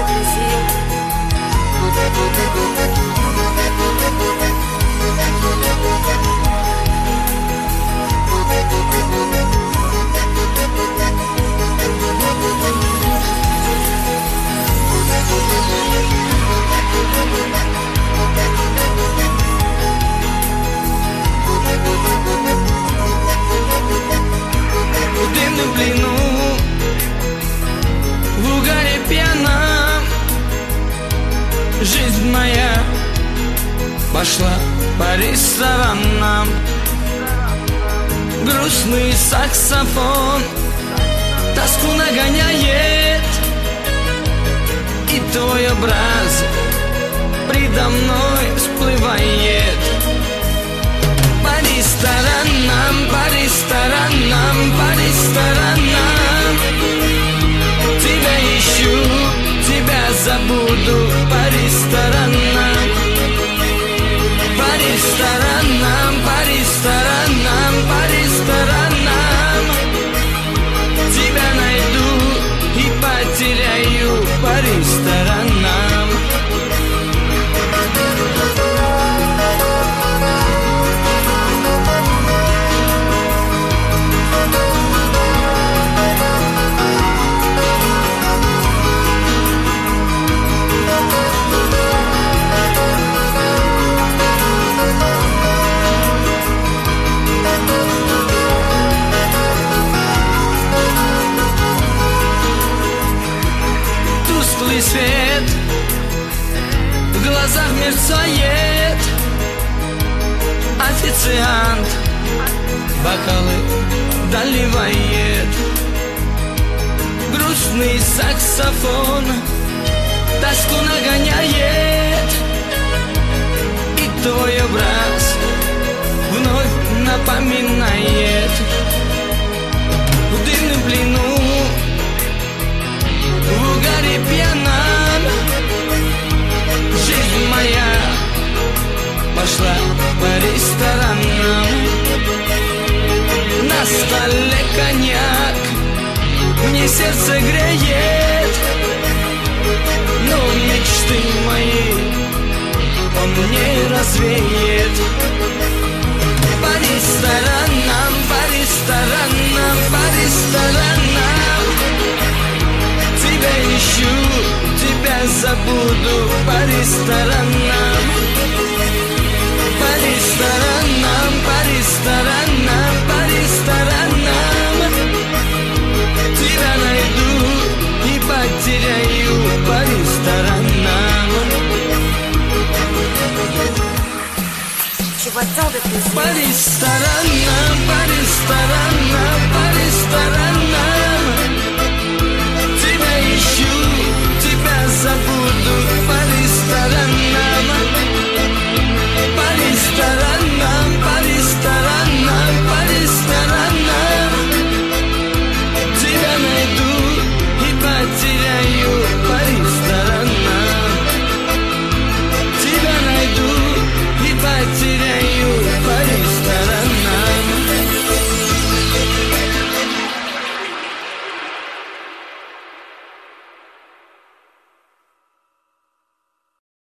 plaisir. В дымном плену, в угаре пьяном, жизнь моя пошла по ресторанам. Грустный саксофон тоску нагоняет, и твой образ предо мной всплывает. По ресторанам, по ресторанам, по ресторанам тебя ищу, тебя забуду. По ресторанам, по ресторанам, по ресторанам, по ресторанам тебя найду и потеряю. По ресторанам. Тусклый свет в глазах мерцает. Официант бокалы доливает. Грустный саксофон тоску нагоняет, и твой образ вновь напоминает. В дымном плену, в угаре пьяном, жизнь моя пошла по ресторанам. На столе коньяк мне сердце греет, но мечты мои он не развеет. По ресторанам, по ресторанам, по ресторанам тебя ищу, тебя забуду. По ресторанам, по ресторанам, по ресторанам, по ресторанам тебя найду и потеряю. По ресторанам. Tu vois tant de plaisir. По ресторанам, по ресторанам, по ресторанам